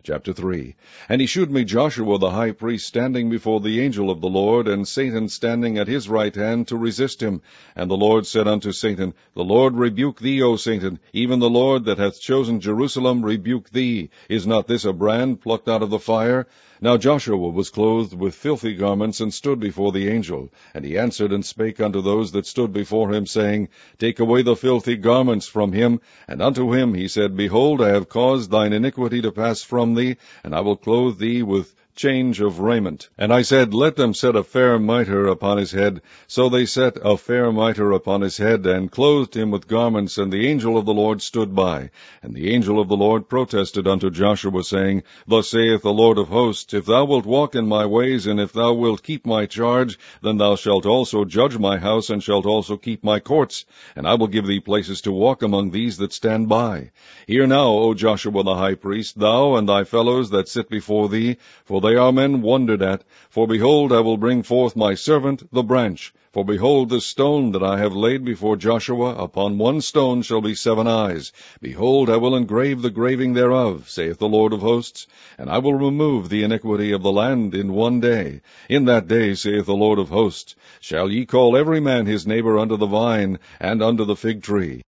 Chapter 3. And he shewed me Joshua the high priest standing before the angel of the Lord, and Satan standing at his right hand to resist him. And the Lord said unto Satan, The Lord rebuke thee, O Satan, even the Lord that hath chosen Jerusalem rebuke thee. Is not this a brand plucked out of the fire? Now Joshua was clothed with filthy garments, and stood before the angel. And he answered and spake unto those that stood before him, saying, Take away the filthy garments from him. And unto him he said, Behold, I have caused thine iniquity to pass from thee, and I will clothe thee with change of raiment. And I said, Let them set a fair mitre upon his head. So they set a fair mitre upon his head, and clothed him with garments, and the angel of the Lord stood by. And the angel of the Lord protested unto Joshua, saying, Thus saith the Lord of hosts, If thou wilt walk in my ways, and if thou wilt keep my charge, then thou shalt also judge my house, and shalt also keep my courts, and I will give thee places to walk among these that stand by. Hear now, O Joshua the high priest, thou and thy fellows that sit before thee, for they are men wondered at. For behold, I will bring forth my servant, the branch. For behold, the stone that I have laid before Joshua, upon one stone shall be 7 eyes. Behold, I will engrave the graving thereof, saith the Lord of hosts, and I will remove the iniquity of the land in one day. In that day, saith the Lord of hosts, shall ye call every man his neighbor unto the vine, and unto the fig tree.